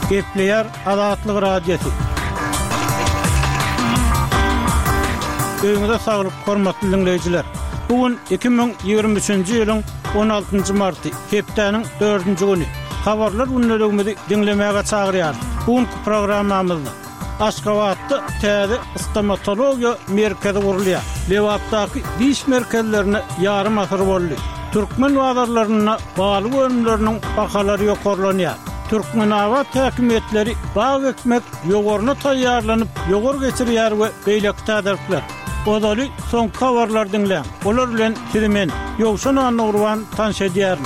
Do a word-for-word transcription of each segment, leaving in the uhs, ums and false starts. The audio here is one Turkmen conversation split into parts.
Gepleyer Azatlyk Radiosu. Öňüňizde saglyk, hormatly dinleýijiler. Bugün iki bin ýygrimi üçinji ýylyň on altynjy marty, hepdeniň dördünji güni. Habarlar günnelegimizi dinlemäge çagyrýar. Bugünkü programmamyzda Aşgabatda täze stomatologiýa merkezi gurulýar. Lewapdaky diş merkezlerine ýarym asyr boldy. Türkmen wagdarlaryna baly bölümleriniň bahalary ýokarlanýar. Türkmen awat häkimetleri bag ekmek ýogoruna taýýarlanyp ýogor geçirýär we beýleki täderikler. Odaly soň habarlar dinleň. Olar bilen Türkmen ýogşan anurwan tanış edýär.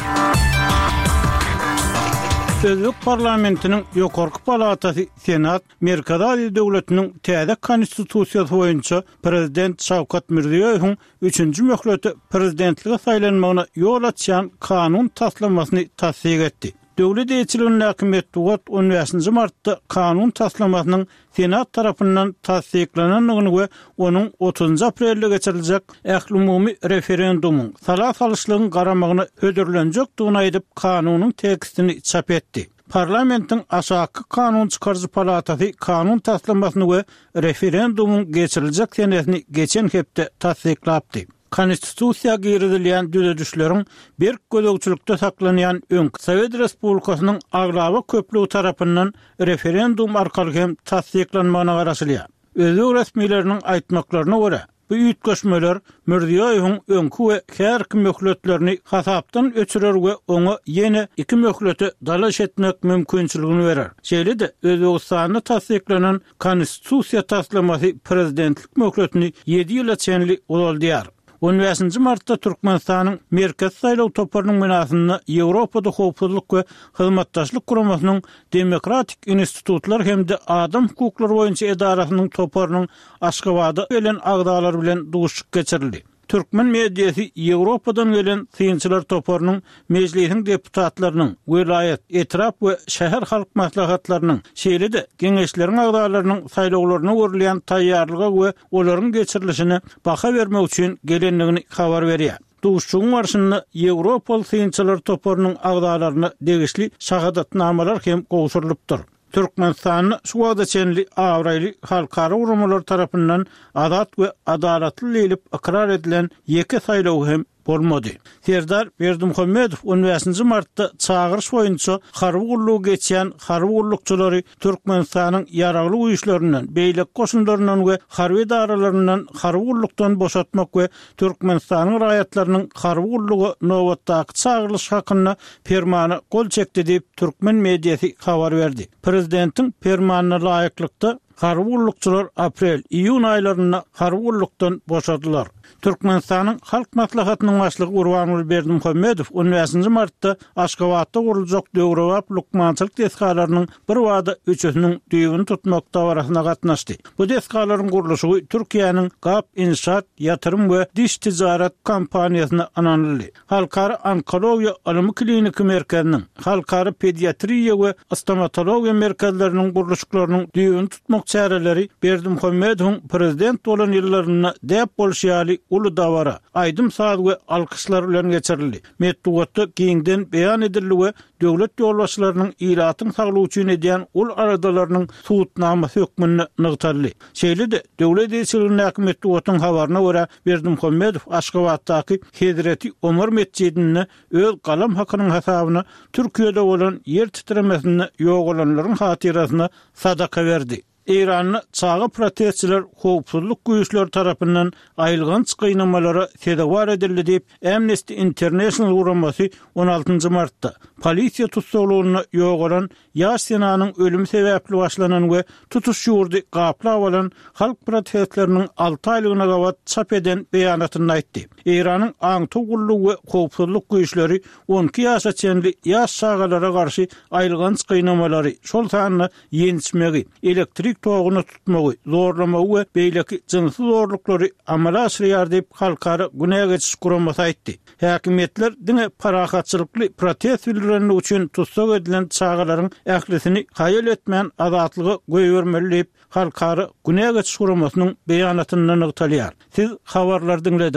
Özbek parlamentiniň ýokarky palatasy Senat Merkezi döwletiniň täze konstitusiýasy boýunça prezident Şawkat Mirziýowyň üçünji möhleti prezidentlige saýlanmagyna ýol açýan kanun taslamasyny tasdiq etdi. Döwlet eýçiliginiň häkimet Tugat on beşinji martda kanun taslamasynyň Senat tarapyndan tasdiqlananyny we onuň otuzynjy aprelde geçiriljek ähli-umumy referendumuň sala salyşlygyny garamagyna ödürlenjekdigini aýdyp kanunyň tekstini çap etdi. Parlamentin aşağı kanun çıkarıcı palatası kanun taslamasyny we referendumuň geçiriljek senetini geçen hepde tasdiqlapdy. Konstitusiýa girizilýän düzedişleriň bir gözegçilikde saklanýan öňkü Sowet Respublikasynyň aglawa köplügi tarapyndan referendum arkaly hem tasdiqlanmagyna garaşylýar. Özbek resmiýetleriniň aýtmaklaryna görä, bu ýetgeşmeler Mirziýowyň öňkü we härki möhletlerini hasapdan öçürer we oňa ýene iki möhleti dalaş etmek mümkinçiligini berer. Şeýle-de Özbegistanda tasdiqlanan konstitusiýa taslamasy prezidentlik möhletini ýedi ýyla çenli uzaldýar. on beşinji martda Türkmenistanyň merkez saýlaw toparynyň menasyny Ýewropada howpsuzlyk we hyzmatdaşlyk guramasynyň demokratik institutlar hemde adam hukuklary boýunça edarasynyň toparynyň Aşgabatda gelen agdalar bilen duşuk geçirildi. Türkmen mediýasy Ýewropadan gelen synçylar toparynyň mejlisiň deputatlarynyň, vilayet, etraf we şäher halk maslahatlarynyň, şeýle-de geňeşleriň agdalarynyň saýlawlaryna görülýän taýýarlygy we olaryň geçirilişine baha bermek üçin gelenligini habar berýär. Duşuň barşynda Ýewropaly synçylar toparynyň agdalaryna degişli şahadatnamalar hem gowşurylypdyr. Türkmenistan şu wagtda çenli awraýly halkara urumlar tarapyndan azat we adalatly edilip ikrar edilen ýeke saýlaw hem bolmady. Serdar Berdimuhammedow on beşinji martda çağırış boýunça harby gullugy geçýän harby gullukçylary Türkmenistanyň ýaragly güýçlerinden, beýlek goşunlaryndan we harby daralaryndan harby gullukdan boşatmak we Türkmenistanyň raýatlarynyň harby gullugy nowatdaky çağırylış hakyna fermana gol çekdi diýip Türkmen mediýasy habar berdi. Prezidentiň fermanyna laýyklykda harby gullukçylar aprel, iýun aýlaryna harby gullukdan boşadylar. Türkmenistanyň halk maslahatynyň başlygy Urbanul Berdimuhammedow on beşinji martda Aşgabatda guruljak döwrewap lukmançylyk deskalarynyň bir wada üçüsiniň düýbüni tutmak dawrasyna gatnaşdy. Bu deskalaryň guruluşy Türkiýanyň Gap İnşaat, Ýatyrym we Diş tijaret kompaniýasyna ananly. Halkara onkologiýa alymy kliniki merkeziniň, halkara pediatriýa we stomatologiýa merkezleriniň guruluşlarynyň düýbüni tutmak çäreleri Berdimuhammedowyň prezident bolan ýyllaryna däp bolşýaly ulu dawara aýdym saat we alkyşlar bilen geçirildi. Metdugatda giňden beýan edildi we döwlet ýolbaşçylarynyň iratyň saglygy üçin edýän ul aradalarynyň suwutnamasy hökmüni nygtarly. Şeýle-de döwlet eýçiliginiň häkimetdiň habaryna görä Berdimuhammedow Aşgabatdaky Hedreti Ömer mescidine öz galam hakynyň hasabyna Türkiýede bolan ýer titremesini ýogalanlaryň hatirasyna sadaka berdi. İran'ı çağı protestçiler howpsuzlyk güýçleri tarapyndan aýylgan çykynamalary sedewar edildi diýip Amnesty International guramasy on altynjy martda polisiýa tutsaglygyna ýogalan ýaş senanyň ölüm sebäpli başlanan we tutuş ýurdy gapla bolan halk protestleriniň alty aýlygyna gawat çap eden beýanatyny aýtdy. İran'yň aňty gullugy we howpsuzlyk güýçleri on iki ýaşa çenli ýaş şagalara garşy aýylgan çykynamaları şol sanyny ýenişmegi, elektrik toğunu tutmagy, zorlamagy we beýleki jynsy zorluklary amala aşyrýar diýip halkara günäge geçiş guramasy aýtdy. Häkimetler diňe parahatçylykly protest bildireni üçin tutsak edilen çağalaryň ählisini haýal etmän azatlygy goýbermeli diýip halkara günäge geçiş guramasynyň beýanatyny nygtalýar. Siz habarlar dinlediniz.